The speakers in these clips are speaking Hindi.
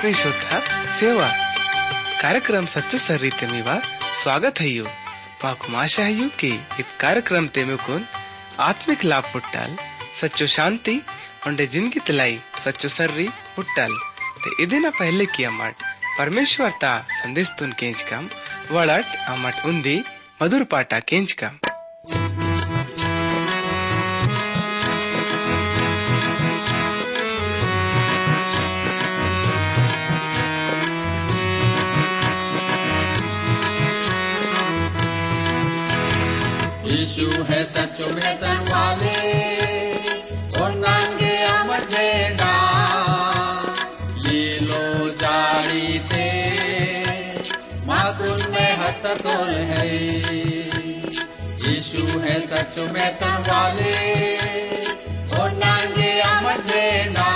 प्रिय श्रोता सेवा कार्यक्रम सच्चो सर्रीते मीवा स्वागत है यू माकु आशा है यू कि इस कार्यक्रम ते मुकुन आत्मिक लाभ पुट्टाल सच्चो शांति उंडे जिंदगी तलाई सच्चो सर्री पुट्टाल ते इदिना पहले की अमट परमेश्वर ता संदेश तुन केंच कम वड़ट अमट उन्दी मधुर पाटा केंच कम यीशु है सचो में वाले और नांगे अमर झंडा ये लो जारी थे मातुन में हथ तोल है यीशु है सचो में वाले और नांगे अमर झंडा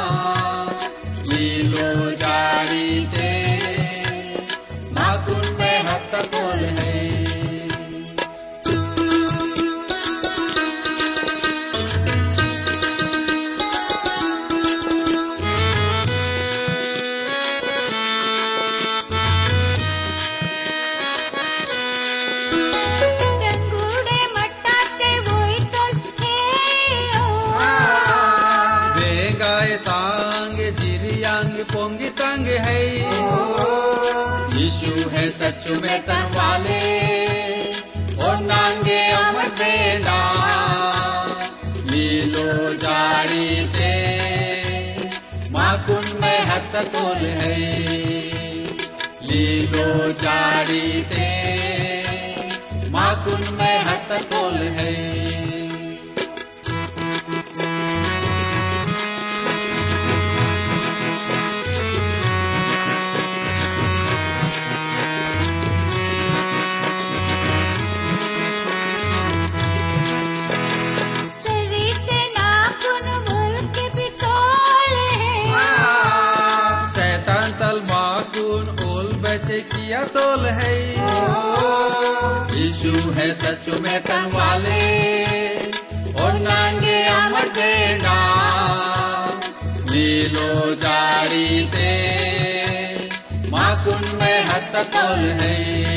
ये लो जारी थे मातुन में हथ तोल है पोंगी तंग है यीशु है सचो में वाले और नांगे अमर बेड़ा लीलो जारी थे माकुन में हथ तोल है लीलो जारी थे माकुन में हथ तोल है किया तोल है यीशु है सचो में वाले और नांगे अमर बेड़ा लीलो जारी थे माकुन में हथ तोल है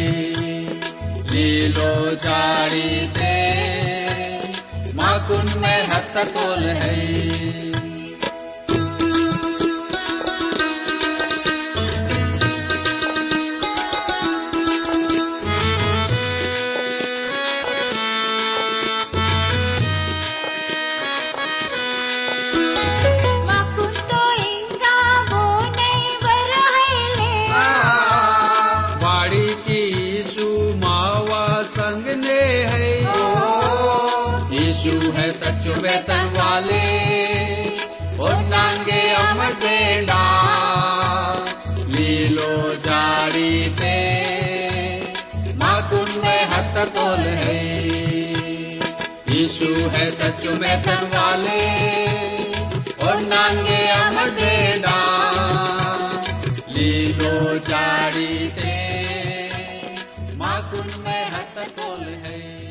लीलो जारी थे माकुन में हथ तोल है सचो वेतन वाले और नांगे अमर बेड़ा लीलो जारी थे माकुन में हथ तोल है यीशु है सचो वेतन वाले और नांगे अमर बेड़ा लीलो जारी थे माकुन में हथ तोल है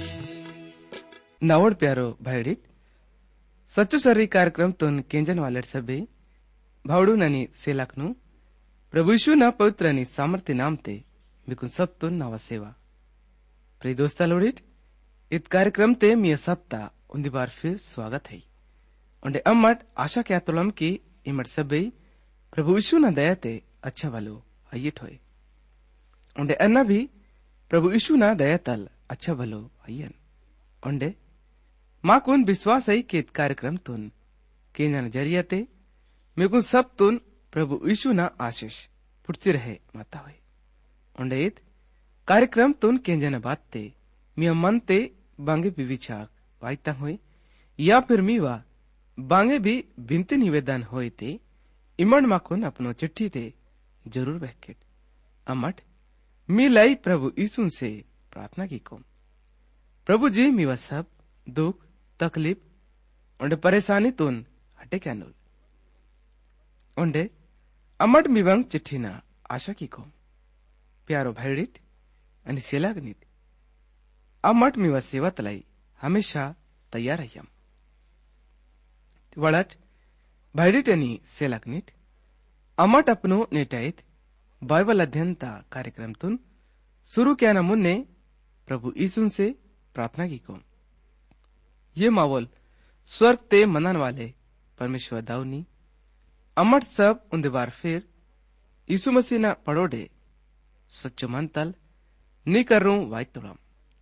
नवड़ प्यारो भाईडी सच्चो सर्री कार्यक्रम तुन केंजन वाले सभी भावड़ू ननी सेलाकनु प्रभु यीशु न पवित्र नी सामर्थ्य नाम ते मिकुन सब तुन नवा सेवा प्रिय दोस्ता लोडिट इत कार्यक्रम ते मिया सप्ता उन्दी बार फिर स्वागत है उन्डे अम्मट आशा क्या तुलम की इमट सभी प्रभु यीशु न दया ते अच्छा वालो आयिट होए उन्डे अन्ना भी प्रभु यीशु न दया तल अच्छा वालो आयन उन्डे माकुन विश्वास है कि कार्यक्रम तुन केंजन जरियाते मेकुन सब तुन प्रभु यीशु ना आशीष पुटती रहे माता हुए उन्डेत कार्यक्रम तुन केंजन बात ते मिया मन ते बांगे भी विचार वाइता हुए या फिर मीवा बांगे भी बिनती निवेदन होए ते इमन माकुन अपनो चिट्ठी ते जरूर बहकेट अमट मी लाई प्रभु यीशु से प्रार्थना की कोम प्रभु जी मीवा सब दुख तकलीफ उन्डे परेशानी तुन हटे क्या नूल उन्डे अमट मिवंग चिट्ठी ना आशा की को प्यारो भाईडिट आणि सेलागनीत अमट मिवा सेवा तलाई हमेशा तैयार रहियम वळट भाईडिट आणि सेलागनीट अमट अपनो नेटाईत बायबल अध्ययनता कार्यक्रमतून सुरू केना मुन्ने प्रभु यीशु से प्रार्थना की को ये मावल स्वर्ग ते मनन वाले परमेश्वर दाऊनी अमट सब उन्दे बार फिर यीशु मसीह ना पड़ोडे सच्चो मन तल नी कर रू वाई तुड़म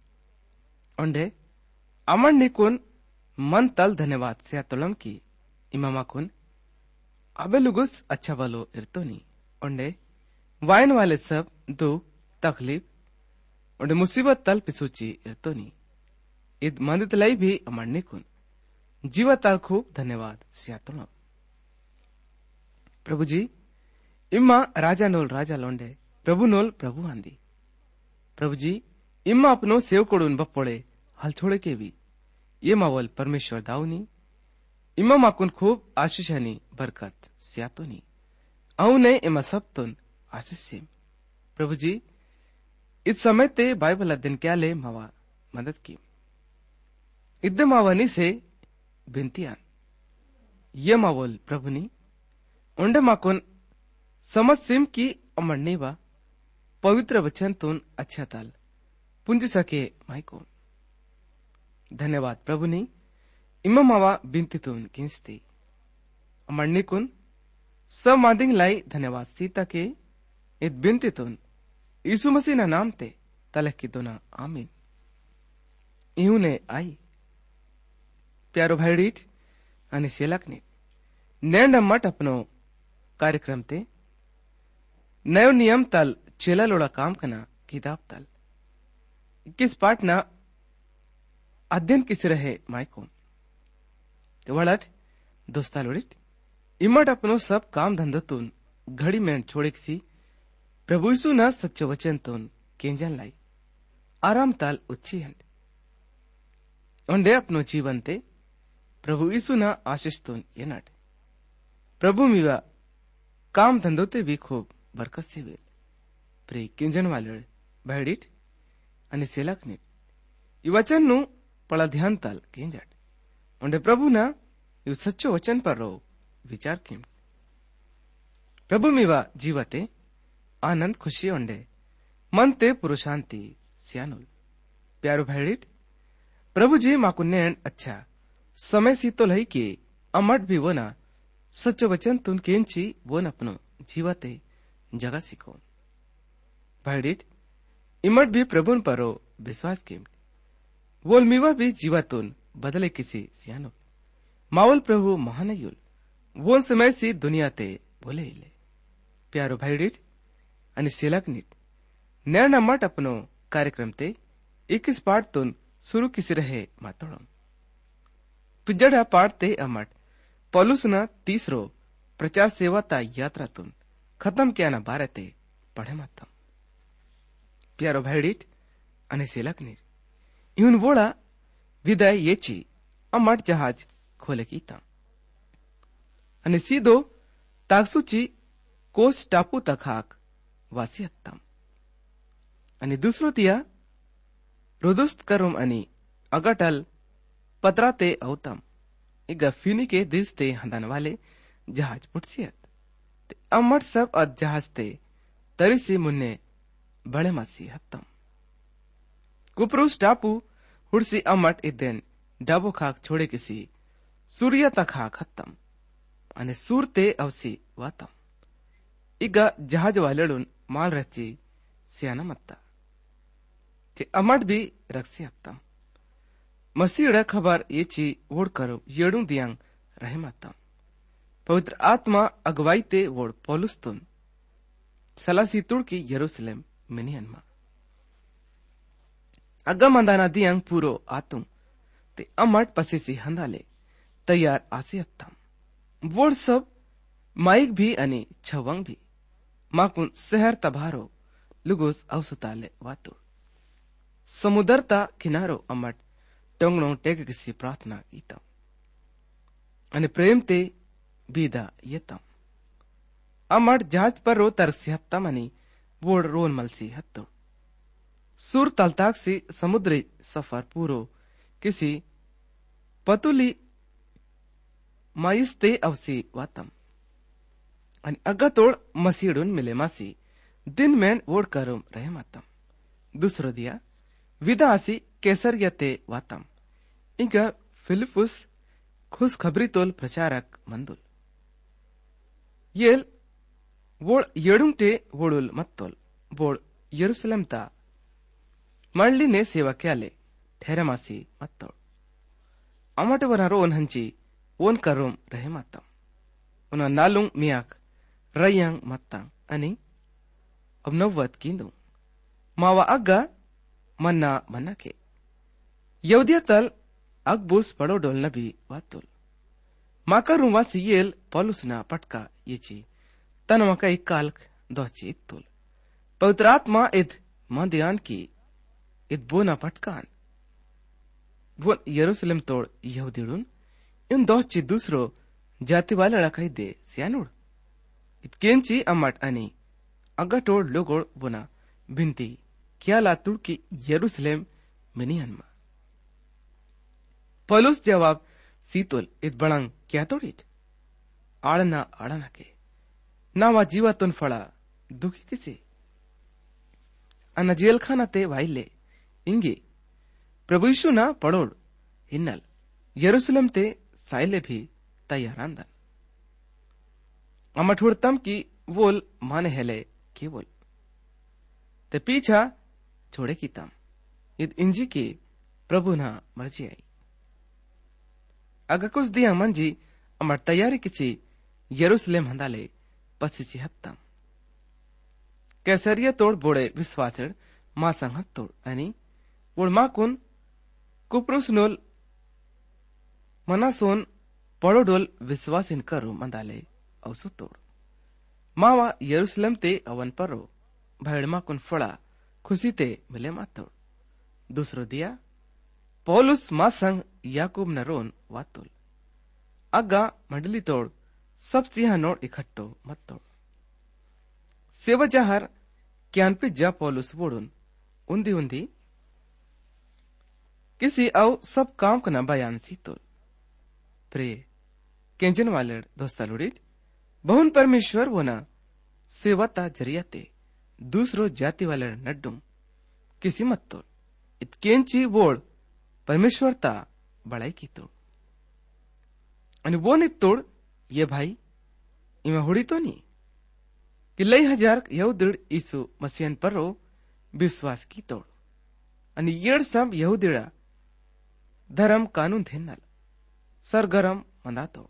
ओंडे अमन निकुन मन तल धन्यवाद से तुलम की इमामा कुन अबे लुगुस अच्छा बलो इरतोनी ओंडे वायन वाले सब दुख तकलीफ ओंडे मुसीबत तल पिसूची इरतोनी इद मंदित लाई भी अमन निकुन जीवा तल खूब धन्यवाद से तुलम प्रभु जी इम्मा राजा नोल राजा लोंडे प्रभु नोल प्रभु आंदी प्रभु जी इम्मा अपनो सेवकोडून बप्पोड़े हल छोड़े के भी ये मावल परमेश्वर दाऊनी इम्मा माकुन खूब आशीषानी बरकत सियातोनी औने इमा सबतुन आशीष से प्रभु जी इस समय ते बाइबल अध्ययन क्या ले मावा मदद की इद्दे मावानी से बिनतियान ये मावल प्रभुनी उंडे माकुन समझ सिम की अमरनी वा पवित्र वचन तुन अच्छा ताल पुंज सके माइको धन्यवाद प्रभुनी इम्मा मावा बिनती तुन किंस्ती अमरनी कुन सब मादिंग लाई धन्यवाद सीता के इत बिनती तुन यीशु मसीह ना नाम ते तलक की दोना आमीन इहू ने आई प्यारो भाईडीट आणि सेलक ने नैंड मट अपनो कार्यक्रम ते नयो नियम तल चेला लोड़ा काम कना किताब तल 21 पाठ ना अध्ययन किस रहे माइको तो वड़ट दोस्ता लोड़िट इमट अपनो सब काम धंधो तुन घड़ी में छोड़े सी प्रभु यीशु ना सच्चो वचन तुन केंजन लाई आराम ताल उच्ची हंड ओंडे अपनो जीवन ते प्रभु यीशु ना आशीष तुन ये नट प्रभु मीवा काम धंधो ते भी खूब बरकत से वेल प्रे केंजन वाले बैडिट आणि सेलक नीट ई वचन नु पड़ा ध्यान ताल केंजट ओंडे प्रभु ना यू सच्चो वचन पर रो विचार किम प्रभु मीवा जीवते आनंद खुशी ओंडे मन ते पुरुषांति सियानुल प्यारो भाईडिट प्रभु जी माकु नैन अच्छा समय सी तो लही के अमट भी वो ना सच्चो वचन तुन केंची वो न अपनो जीवते जगह सीखो भाईडिट इमट भी प्रभुन परो विश्वास के वोल मीवा भी जीवातुन बदले किसी सियानो मावल प्रभु महानयुल वो समय सी दुनिया ते बोले इले प्यारो भाईडिट आणि सेलक नीट नैन अमट अपनो कार्यक्रम ते 21 पाठ तुन शुरू किसी रहे मातोड़म पिजड़ा पाठ ते अमट पौलुस ना तीसरो प्रचार सेवा ता यात्रा तुन खत्म किया ना बारे ते पढ़े मातम प्यारो भाईडिट आणि सेलक नीर इहुन वोड़ा विदाय येची अमट जहाज खोले कीता आणि सीधो तागसुची कोस टापू तखाक वासी हत्तम आणि दुसरो तिया रोदुस्त करुम आणि अगटल पत्राते औतम इगा फिनी के दिस ते हंदन वाले जहाज पुटसियत ते अमट सब अद जहाज ते तरी से मुन्ने बड़े मासी हत्तम कुपरुस टापू हुड़सी अमट इदेन डाबो खाक छोड़े किसी सूर्य तखाक हत्तम अने सूरते अवसी वातम इगा जहाज वालेडुन माल रची सियाना मत्ता ते अमट भी रक्सी हत्तम मसीह खबर येची वोड़ करो येडू दियांग रहे मातम पवित्र आत्मा अगवाई ते वोड़ पौलुस्तुन सलासी तुड़ की यरूशलेम मिनियनमा अग्गा मंदाना दियांग पूरो आतुम ते अमट पसेसी हंदाले तैयार आसी हत्तम वोड़ सब माइक भी अनि छवंग भी माकुन शहर तबारो लुगोस अवसुताले वातुड़ समुदरता किनारो अमट टंगणो टेक किसी प्रार्थना कीता आणि प्रेम ते बीदा येतम अमट जहाज पर रो तरसी हत्तम आणि वोड रोन मलसी हत्तम सुर तलताक से समुद्री सफर पूरो किसी पतुली मायुस्ते अवसी वातम आणि अग्गा तोड मसीडून मिले मासी दिन मेन वोड करूम रहे मातम दुसरो दिया विदा आसी केसरिया ते वातम इंका फिलिपुस खुश खबरी तोल प्रचारक मंदुल येल वोड येडुंगटे वोडुल मत्तोल वोड यरूशलेम ता मळली ने सेवा क्याले ठेरमासी मत्तोल अमट वनारो ओन हंची ओन करूम रहे मातम उना नालुंग मियाक रयांग मत्तांग अनि अब नव्वत कींदू मावा अग्गा मन्ना मन्ना के यौदिया तल अकबूस पड़ो डोल नबी वातुल माकरू वासी येल पौलुसना पटका येची तनवा का काल्क दोची इत्तुल पवित्र आत्मा इद मंदियान की इद बोना पटकान वो यरूशलेम तोड़ यहूदीडून इन दोची दूसरो जाति वाले लड़काई दे सियानुड इत केंची अमट अनि अग्गा तोड़ लोगोड़ बुना बिनती क्या लातुड़ की यरूशलेम मिनियनमा पौलुस जवाब सीतोल इत बड़ंग क्या तोड़िट आड़ना के नावा जीवा तुन फड़ा दुखी किसी अन्न जेल खाना ते वाइले इंगे प्रभु यीशु ना पड़ोड़ हिन्नल यरूशलेम ते साइले भी तैयारांदन अमठुड़तम की वोल माने हेले की वोल ते पीछा छोड़े की तम इत इंजी की प्रभु ना मर्जी आई अगर कुछ दिया मंजी अमर तैयारी किसी यरूशलेम हंदाले पसीची हत्तम कैसरिया तोड़ बोड़े विश्वासड़ मां संगत तोड़ अनि बोड़ माकुन कुप्रुसनोल मनासोन पड़ोडोल विश्वासिन करो मंदाले औसु तोड़ मावा यरूशलेम ते अवन परो भैड़ माकुन फड़ा खुशी ते मिले मातोड़ दूसरो दिया पौलुस मा संग याकूब नरोन वातुल अग्गा मंडली तोड़ सब सिंहा नोड़ इकट्ठो मत तोड़ सेवा जहर क्यान पिज्जा पौलुस वोडुन उन्दी उन्दी किसी औ सब काम का न बयान सी तोल प्रिय केंजन वाले दोस्ता लुड़िट बहुन परमेश्वर वो ना सेवता जरियाते दूसरो जाति वाले नड्डुम किसी मत तोल इत केंची वोड परमेश्वरता बड़ाई की तोड़ अनि वो नित तोड़ ये भाई इमा हुड़ी तो नहीं कि लई हजार यहूदीड ईसु मसीहन परो विश्वास की तोड़ अनि येड सब यहूदीड़ा धर्म कानून थेनल सरगरम मंदा तोड़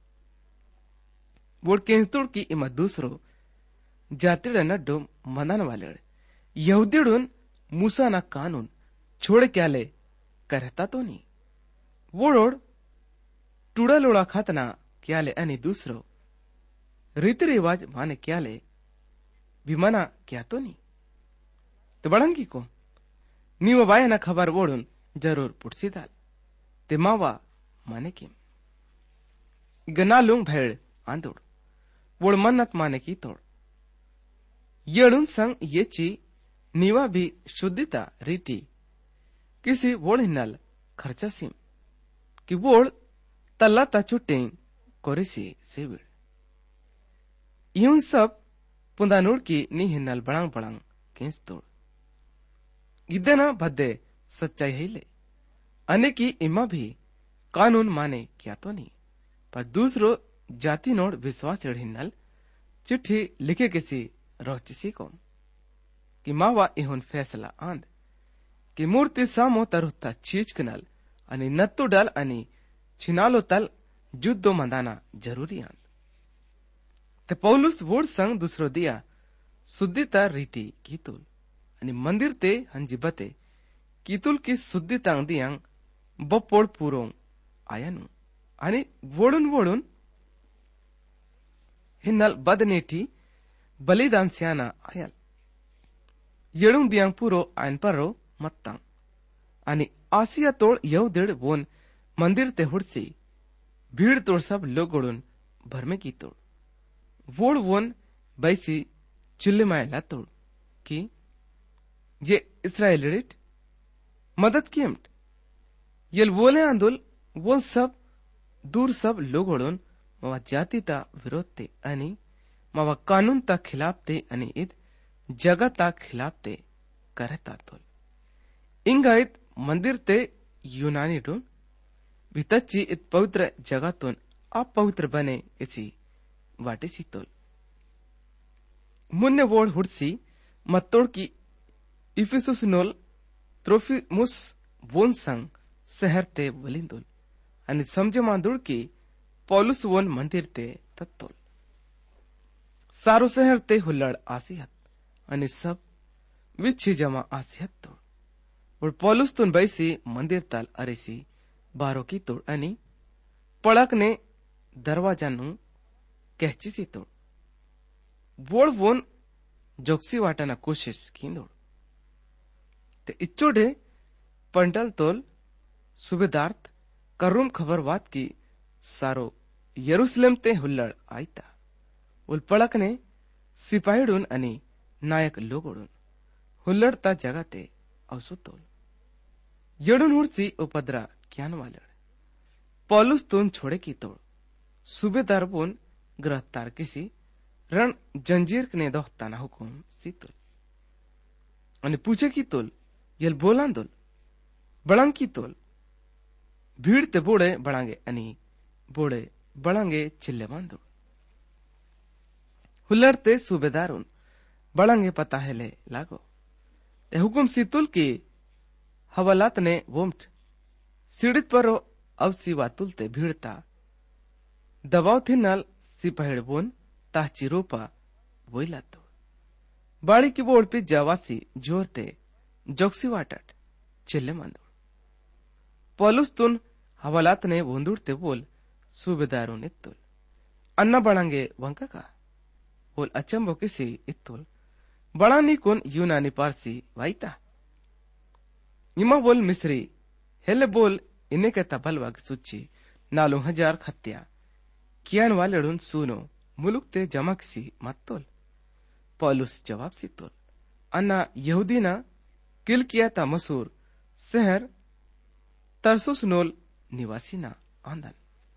वोड केंतोड़ की इमा दूसरो जातिड़ा नड्डो मंदान वाले यहूदीडून मूसा ना कानून छोड़ क्याले करता तो नहीं वोडोड टूड़ा लोड़ा खातना क्याले अनि दूसरो रीति रिवाज माने क्याले भी मना क्या तो नहीं तो बड़ंगी को नीव वाय ना खबर वोडून जरूर पुटसी दाल ते मावा माने किम गनालुंग भेड़ आंदोड़ वोड मन्नत माने की तोड़ येडून संग ये ची नीवा भी शुद्धिता रीति किसी वोड हिन्नल खर्चा सिम कि वोड तल्ला ता चुट्टें कोरिसी सेविड़ यूं सब पुंदानूर की नी हिन्नल बड़ांग बड़ांग केंस तोड़ इदना भद्दे सच्चाई हिले अने की इमा भी कानून माने क्या तो नहीं पर दूसरो जाति नोड़ विश्वास हिन्नल चिट्ठी लिखे किसी रोचिसी को कि मावा इहुन फैसला आंद कि मूर्ति सामो तरुत्ता चीज कनल अनि नत्तु डल अनि छिनालो तल जुद्दो मंदाना जरूरी आंद ते पौलुस वोड संग दूसरो दिया शुद्धिता रीति कीतुल अनि मंदिर ते हंजिबते कीतुल की शुद्धिता दियांग बपोड़ पूरों आयानु अनि वोडुन वोडुन हिन्नल बदनेटी बलिदान स्याना आयल येडुंग दियांग पूरो आयन परो मत्तांग अनि आसिया तोड़ यहूदीड वोन मंदिर ते हुड़सी भीड़ तोड़ सब लोगोड़ुन भरमे की तोड़ वोड वोन बैसी चिल्ले मायला तोड़ कि ये इसराइलिट मदद कीमट येल वोले आंदोल वोल सब दूर सब लोगोड़ुन वा जाति ता विरोध ते अनि मावा कानून ता खिलाफते आणि ईद जगा ता खिलाफते करता तोल इंगा ईद मंदिर ते यूनानी डून भितच्ची ईद पवित्र जगातून अपवित्र बने इसी वाटेसी तोल मुन्ने वोड हुडसी मत्तोड की इफिसुस नोल त्रोफिमुस वोन संग शहर ते वलिंदोल आणि समजे मांदुळ की पौलुस वोन मंदिर ते तत्तोल सारो शहर ते हुल्लड़ आसियत आणि सब विच्छी जमा आसियत तोड और पौलुस तुन बैसी मंदिर ताल अरेसी बारो की तोड आणि पळक ने दरवाजा नु कहचीसी तोड वोळ वोन जोक्सी वाटाना कोशिश कींदोड ते इच्चोडे पंडल तोल सुबेदार्थ करूम खबर वात की सारो यरूशलेम ते हुल्लड़ आयता उल पळकने सिपाहीडून आणि नायक लोगोडून हुल्लड़ता जगा ते अवसुतोल येडून हुडसी उपद्रा क्यान वालड़ पौलुस तून छोड़े की तोड़ सुबेदार बोन गिरफ्तार किसी रण जंजीर ने दोहताना हुकुम सीतुल आणि पूछे की तोल यल बोलांदोल बळंग की तोल भीड़ ते बोड़े बळांगे आणि बोड़े बळांगे चिल्ले बांधोल हुल्लड़ते सूबेदारून बळांगे पता हेले लागो ते हुकुम सीतुल की हवालात ने वोमट सीडित पर अवसी वातुल ते भीड़ता दबाव थी नाल सिपाहीड़ बोन ताची रोपा वोइला तो बाड़ी की बोड़ पे जावासी जोरते जोक्सी वाटट चिल्ले मांदोड़ पौलुस तुन हवालात ने वोंदुड़ते बोल सूबेदारों इत्तुल अन्ना बळांगे वंका का बोल अचंबो किसी इत्तुल बळानी कोन यूनानी पारसी वाईता इमा बोल मिस्री हेले बोल इन्हें कहता बलवा की सुच्ची नालो 1000 खत्या कियान वालेडून सुनो मुलुक ते जमा किसी मत्तोल पौलुस जवाब सी तोल अन्ना यहूदीना किलकिया ता मसूर शहर तरसुस नोल निवासी ना आंदन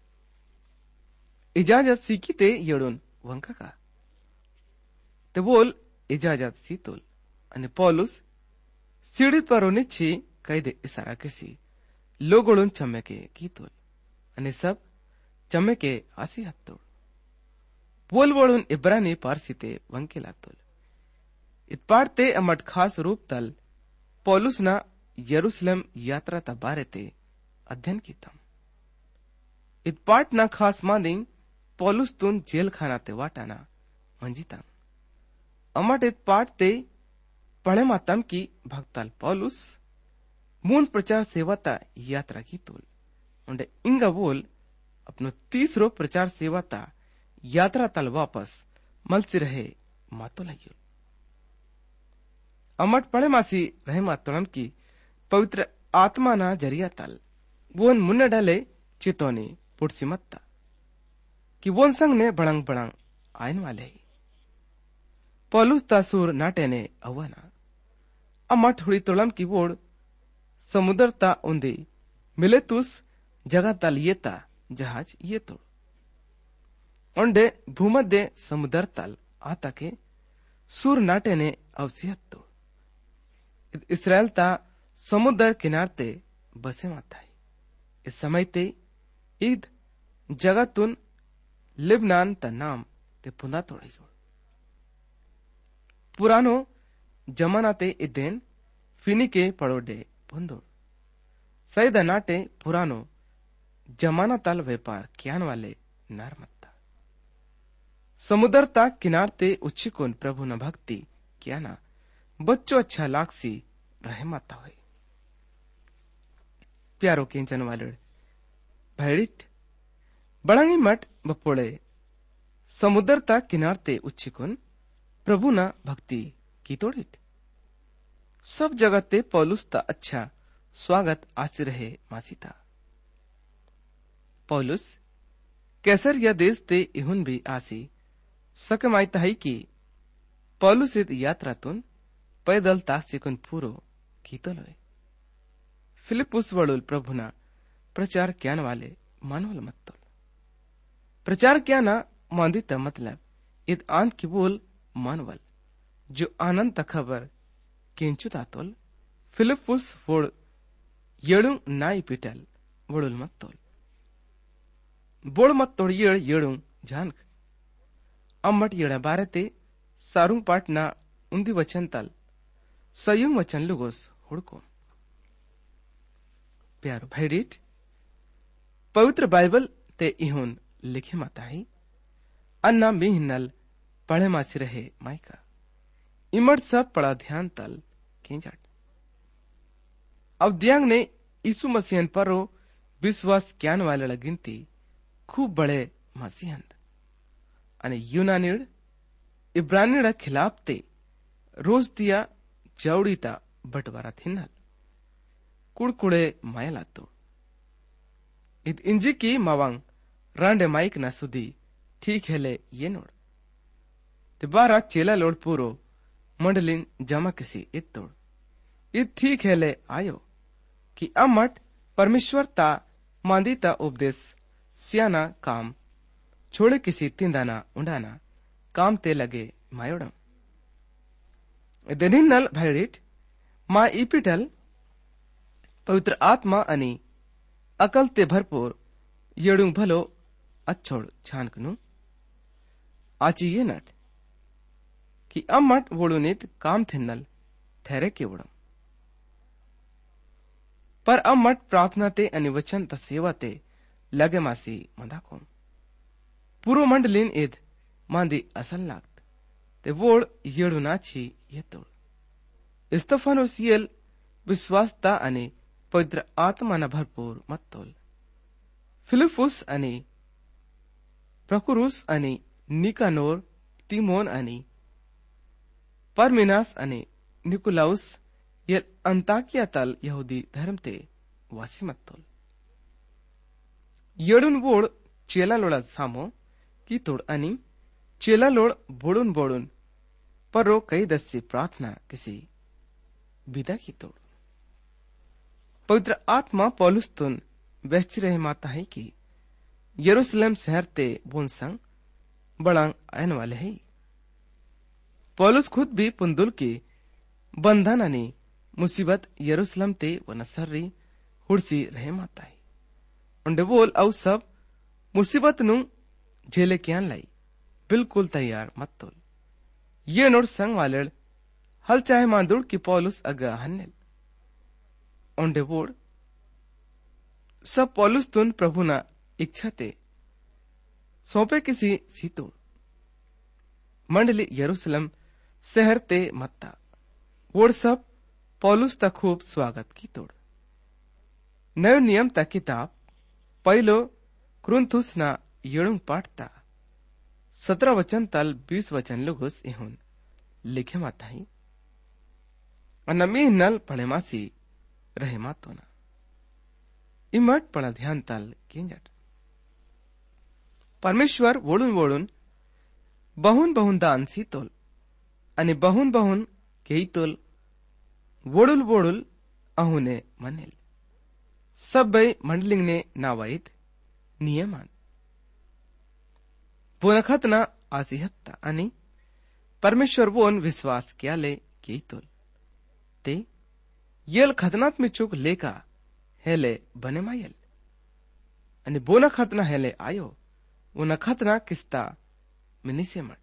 इजाजत सीकी ते येडून वंका का ते बोल इजाजत सी तोल आणि पौलुस सीडी परोनिची कैदे इसारा किसी लोगोडून चम्मेके की तोल आणि सब चम्मेके आसी हत्तोड बोल वळून इब्रानी पारसी ते वंकेला तोल इतपाडते अमट खास रूप तल पौलुस ना यरूशलेम यात्रा ता बारे ते अध्ययन कीतम इतपाट ना खास मांदिंग पौलुस तुन जेल खाना ते वाटाना मंजितांग अमट इतपाट ते पढ़े मातम की भक्ताल पौलुस मून प्रचार सेवाता यात्रा की तोल उंडे इंगा बोल अपनो 30 प्रचार सेवाता यात्रा तल वापस मलसी रहे मातो लगियो अमट पढ़े मासी रहे मातोलम की पवित्र आत्मा ना जरिया तल वोन मुन्ने डाले चितोनी पुड़सी मत्ता कि वोन संग ने बड़ंग बड़ंग आयन वाले ही पौलुस तासूर नाटे ने अवाना अमट हुड़ी तोलम की वोड़ समुद्र ता उंदी मिलेतुस जगह तल येता जहाज ये तोड़ उंडे भूमध्य समुद्र तल आता के सूर नाटे ने अवसियत तोड़ इसराइल ता समुद्र किनारते बसे माता है इस समय ते ईद जगतुन लिबनान ता नाम ते पुना तोड़े जोड़ पुरानो जमाना ते इदेन फिनिके पड़ोडे पुंदोड़ सैदा नाटे पुरानो जमाना तल व्यापार क्यान वाले नारमत्ता समुद्र तक किनारते उच्छिकोन प्रभु न भक्ति क्या ना बच्चों अच्छा लाक्सी रहे माता हुए प्यारो किंचन वालड़ भैडिट बड़ंगी मठ बपोड़े समुद्र तक किनारते उच्छिकोन प्रभु न भक्ति की तोड़िट सब जगह ते पौलुस ता अच्छा स्वागत आसी रहे मासीता पौलुस कैसर या देश ते इहुन भी आसी सकमायता है कि पौलुस यात्रातून पैदल ताकसिकुन पूरो कीतलोय फिलिपुस वळुल प्रभुना प्रचार क्यान वाले मानवल मत्तोल प्रचार क्याना मांदिता मतलब id आंत की बोल मानवल जो आनंद खबर केंचुतातोल फिलिपुस वोड़ येड़ू नाई पिटल वोड़ुल मत तोल बोड़ मत तोड़ येड़ू जानक अम्मट येड़ा बारते सारुंग पाटना उन्दी वचन तल सयुंग वचन लुगोस हुड़को प्यारो भाईडीट पवित्र बाइबल ते इहोन लिखे माताही अन्ना मिहिनल पढ़े मासी रहे माइका इमट सब पड़ा ध्यान तल केंजाट अब दियांग ने यीशु मसीहन परो विश्वास क्यान वाले गिनती खूब बड़े मसीहन अने यूनानीड इब्रानीड खिलाफ ते रोज दिया जवड़ीता बटवारा थिन्नल कुड़कुड़े मायलातो इत इंजी की मवांग रांडे माइक ना सुधी ठीक हेले ये नोड ते बारा चेला लोड पूरो मंडलिन जमा किसी इत तोड़ इत ठीक हेले आयो कि अमट परमेश्वर ता मांदीता उपदेश सियाना काम छोड़े किसी तिंदाना उंडाना काम ते लगे मायोडम देनिन्नल भाईडीट मा इपिटल पवित्र आत्मा अनि अकल ते भरपूर येड़ू भलो अच्छोड़ छानकनु आची ये नट कि अम्मट वोड़ुनित काम थिन्नल ठहरे के वोड़म पर अम्मट प्रार्थना ते अनि वचन त सेवा ते लगे मासी मंदाको पूरो मंडलिन इद मांदी असल लागत ते वोड़ येड़ू नाची ये तोड़ इस्तफानोस येल विश्वासता अनि पवित्र आत्मा न भरपूर मत्तोल फिलिपुस अनि प्रकुरुस अनि निकानोर तिमोन अनि परमिनास अनि निकुलाउस ये अंताकिया तल यहूदी धर्म ते वासी मत्तोल येडुन बोड़ चेला लोड़ा सामो की तोड़ अनि चेला लोड़ बोड़ुन बोड़ुन परो कई दस्सी प्रार्थना किसी विदा की तोड़ पवित्र आत्मा पौलुस तुन व्यस्ति रहे माता है कि यरूशलेम शहर ते बोन संग बड़ांग आयन वाले है पौलुस खुद भी पुंदुल की बंधन अनि मुसीबत यरूशलेम ते व नसरी हुड़सी रहे माता है उन्हें बोल औ सब मुसीबत नु झेले क्यान लाई बिल्कुल तैयार मत तोल ये नोट संग वाले हल चाहे मांदुड़ की पौलुस अगा हन्नेल उन्हें बोल सब पौलुस तुन प्रभु ना इच्छा ते सौंपे किसी सीतोड़ मंडली यरूशलेम शहर ते मत्ता वोड़ सब पौलुस ता खूब स्वागत की तोड़ नयो नियम ता किताब पहलो क्रुंथुस ना येड़ुंग पाठता 17 वचन तल 20 वचन लुगुस इहुन लिखे माता ही अनमी नल पढ़े मासी रहे मातो ना इमट पढ़ा ध्यान तल किंजट परमेश्वर वोड़ुन वोड़ुन बहुन बहुन दान सी तोल अनि बहुन बहुन केई तोल वोड़ुल वोड़ुल अहुने मनेल सब बई मंडलिंग ने नावाइत नियमान बोनखत ना आसिहत्ता अनि परमेश्वर वोन विश्वास क्या ले केई तोल ते येल खतनात में चुक लेका हेले बने मायल अनि बोना खतना हेले आयो वो न खतना किस्ता मिनिसे मट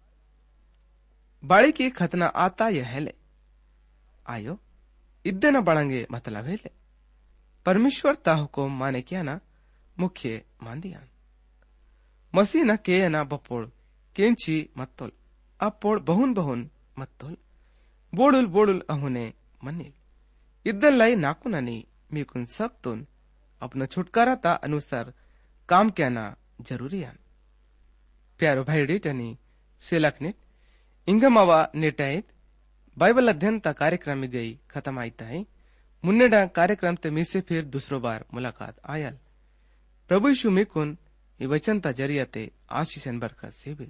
बाड़ी की खतना आता ये हेले आयो इद्दे न बढ़ांगे मतलब हेले परमेश्वर ता हुकुम माने क्या ना मुख्य मांदियान मसीह न के ना बपोड़ केंची मत्तोल अपोड़ बहुन बहुन मत्तोल बोड़ुल बोड़ुल अहुने मनिल इद्दन लाई नाकुननी मीकुन सब तुन अपना छुटकारा ता अनुसार काम कहना जरूरी है प्यारो भाई टनी सेलकनिट इंगमावा नेटाइत बाइबल अध्ययन ता कार्यक्रम में गई खत्म आईता है मुन्नेडा कार्यक्रम ते मिसे फिर दूसरो बार मुलाकात आयल प्रभु यीशु मिकुन ये वचन ता जरिया ते आशीष बरकत से भी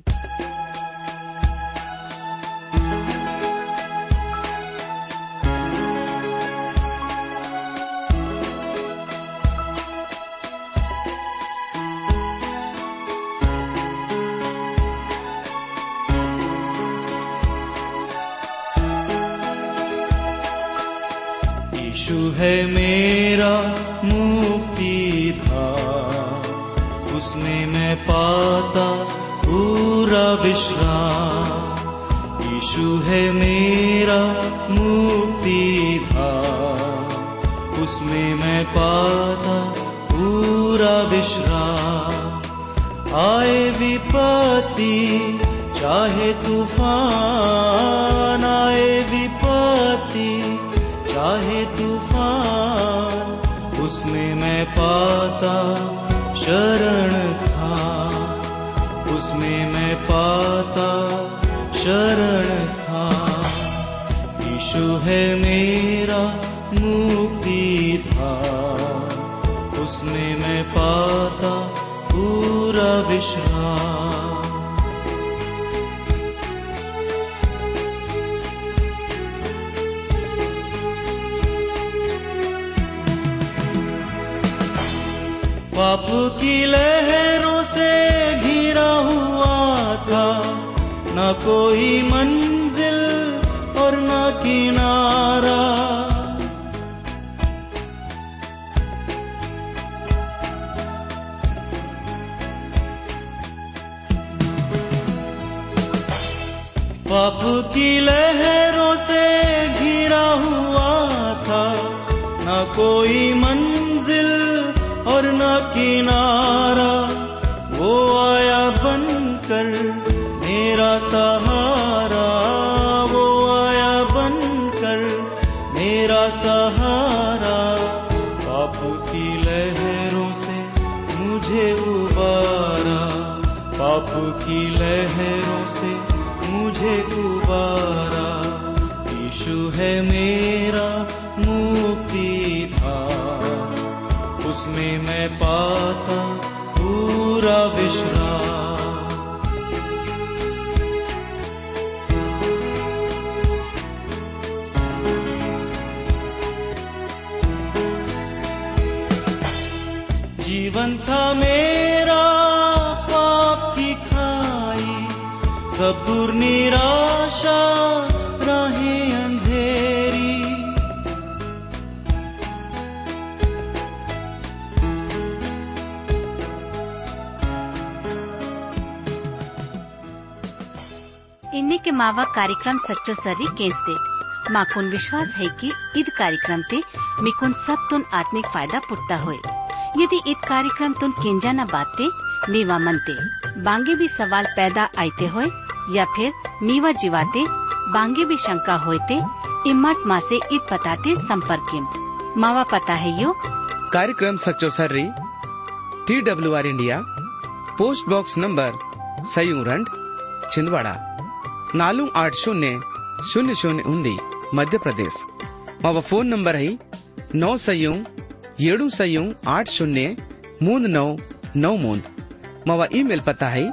यीशु है मेरा मुक्ति धाम, उसमें मैं पाता पूरा विश्राम। यीशु है मेरा मुक्ति धाम, उसमें मैं पाता पूरा विश्राम। आए विपत्ति चाहे तूफान, आए विपत्ति चाहे तूफान, उसमें मैं पाता शरण स्थान, उसमें मैं पाता शरण स्थान। यीशु है मेरा मुक्ति धाम, उसमें मैं पाता पूरा विश्राम। पाप की लहरों से घिरा हुआ था, न कोई मंजिल और न किनारा। पाप की लहरों से घिरा हुआ था, न कोई मंजिल और न किनारा। वो आया बनकर मेरा सहारा, वो आया बनकर मेरा सहारा। पाप की लहरों से मुझे उबारा, पाप की लहरों से मुझे उबारा। यीशु है मेरा मुक्ति धाम, उसमें मैं पाता पूरा विश्राम। जीवन था मेरा पाप की खाई, सब दूर निराशा राहें अंधेरी। ಇನ್ನಿಕ್ಕೆ ಮಾವ ಕಾರ್ಯಕ್ರम सच्चो सर्री केंचते माकुन विश्वास है कि ईद कार्यक्रम ते मिकुन सब तुन आत्मिक फायदा पुटता होए। यदि ईद कार्यक्रम तुन केंजाना बाते मीवा मनते बांगे भी सवाल पैदा आते होए या फिर मीवा जीवाते बांगे भी शंका होते इम्मट माँ से ईद पताते संपर्क मावा पता है यो कार्यक्रम सच्चो सर्री TWR India post box number सयूरंड छिंदवाड़ा 480000 मध्य प्रदेश। मावा फोन नंबर है 9 मावा ईमेल पता है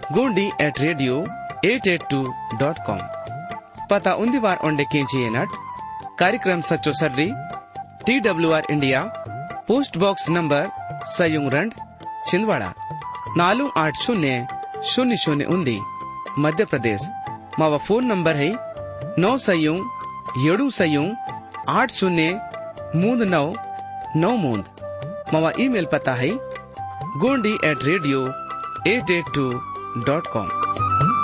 gondi@radio882.com। पता उन्दी बार ओंडे केंची नट कार्यक्रम सच्चो सर्री TWR India post box number सयूरंड छिंदवाड़ा 480000 मध्य प्रदेश। मावा फोन नंबर है 9 मावा ईमेल पता है gondi@radio882.com।